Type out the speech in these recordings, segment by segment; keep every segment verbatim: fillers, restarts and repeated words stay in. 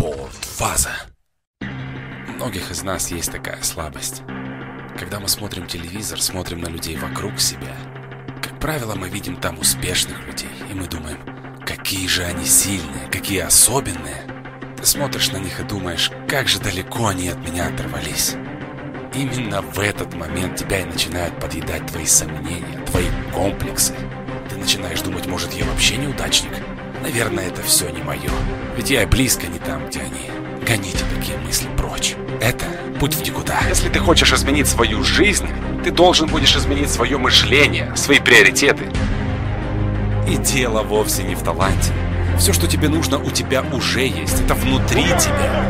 Спортфаза. У многих из нас есть такая слабость. Когда мы смотрим телевизор, смотрим на людей вокруг себя, как правило, мы видим там успешных людей, и мы думаем, какие же они сильные, какие особенные. Ты смотришь на них и думаешь, как же далеко они от меня оторвались. Именно в этот момент тебя и начинают подъедать твои сомнения, твои комплексы. Ты начинаешь думать, может, я вообще неудачник? Наверное, это все не мое. Ведь я и близко не там, где они. Гоните такие мысли прочь. Это путь в никуда. Если ты хочешь изменить свою жизнь, ты должен будешь изменить свое мышление, свои приоритеты. И дело вовсе не в таланте. Все, что тебе нужно, у тебя уже есть. Это внутри тебя.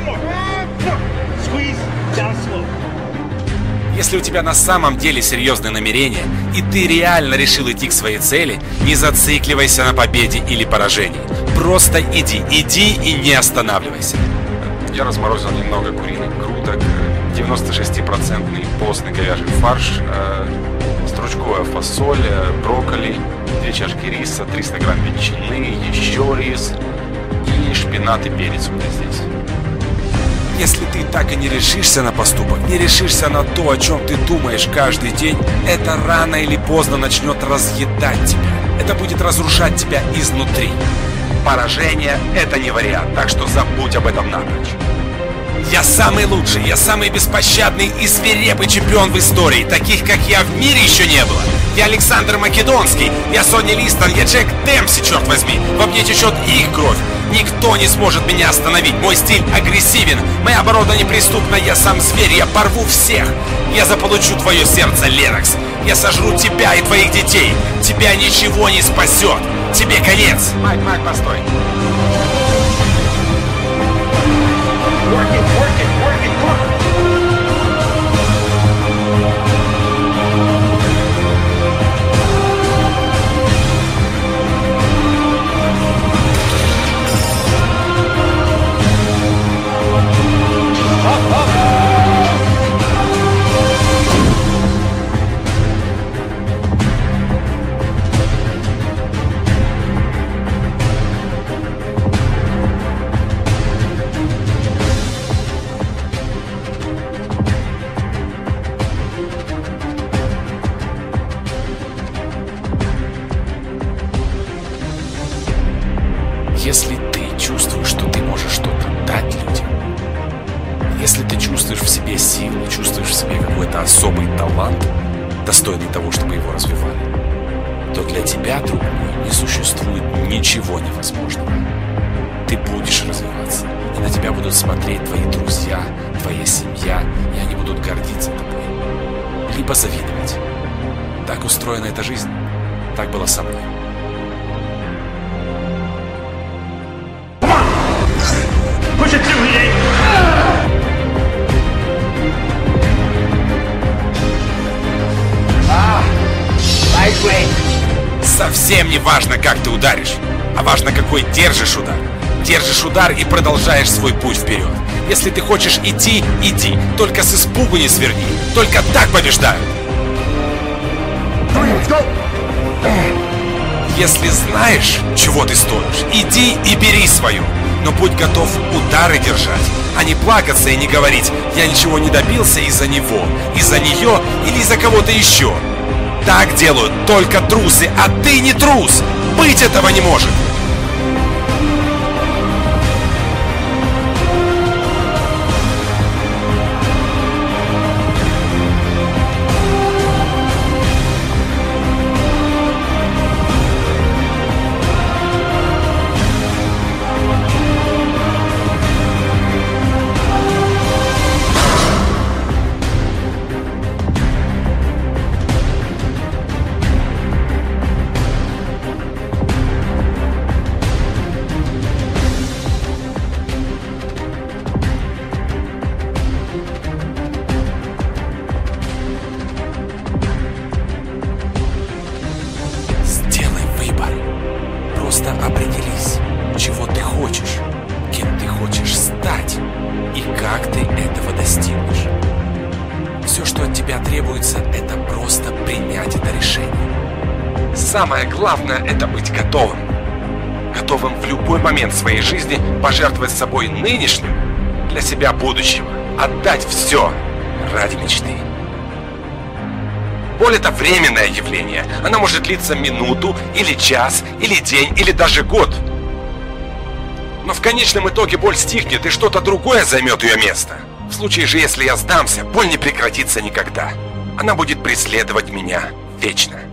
Если у тебя на самом деле серьезные намерения, и ты реально решил идти к своей цели, не зацикливайся на победе или поражении. Просто иди, иди и не останавливайся. Я разморозил немного куриных грудок, девяносто шесть процентов постный говяжий фарш, э, стручковая фасоль, брокколи, две чашки риса, триста грамм ветчины, еще рис и шпинат и перец у меня здесь. Если ты так и не решишься на поступок, не решишься на то, о чем ты думаешь каждый день, это рано или поздно начнет разъедать тебя. Это будет разрушать тебя изнутри. Поражение – это не вариант, так что забудь об этом напрочь. Я самый лучший, я самый беспощадный и свирепый чемпион в истории. Таких, как я, в мире еще не было. Я Александр Македонский, я Сонни Листон, я Джек Демпси, черт возьми. Во мне течет их кровь. Никто не сможет меня остановить. Мой стиль агрессивен, моя оборона неприступна. Я сам зверь, я порву всех. Я заполучу твое сердце, Ленокс. Я сожру тебя и твоих детей. Тебя ничего не спасет. Тебе конец. Майк, Майк, постой. Если ты чувствуешь, что ты можешь что-то дать людям, если ты чувствуешь в себе силу, чувствуешь в себе какой-то особый талант, достойный того, чтобы его развивали, то для тебя, друг мой, не существует ничего невозможного. Ты будешь развиваться, и на тебя будут смотреть твои друзья, твоя семья, и они будут гордиться тобой. Либо завидовать. Так устроена эта жизнь. Так было со мной. Совсем не важно, как ты ударишь, а важно, какой держишь удар. Держишь удар и продолжаешь свой путь вперед. Если ты хочешь идти, иди. Только с испугу не сверни. Только так побеждают. Если знаешь, чего ты стоишь, иди и бери свою. Но будь готов удары держать, а не плакаться и не говорить: я ничего не добился из-за него, из-за нее или из-за кого-то еще. Так делают только трусы, а ты не трус. Быть этого не может. Просто определись, чего ты хочешь, кем ты хочешь стать и как ты этого достигнешь. Все, что от тебя требуется, это просто принять это решение. Самое главное — это быть готовым. Готовым готовым в любой момент своей жизни пожертвовать собой нынешним для себя будущего, отдать все ради мечты. Боль – это временное явление. Она может длиться минуту, или час, или день, или даже год. Но в конечном итоге боль стихнет, и что-то другое займет ее место. В случае же, если я сдамся, боль не прекратится никогда. Она будет преследовать меня вечно.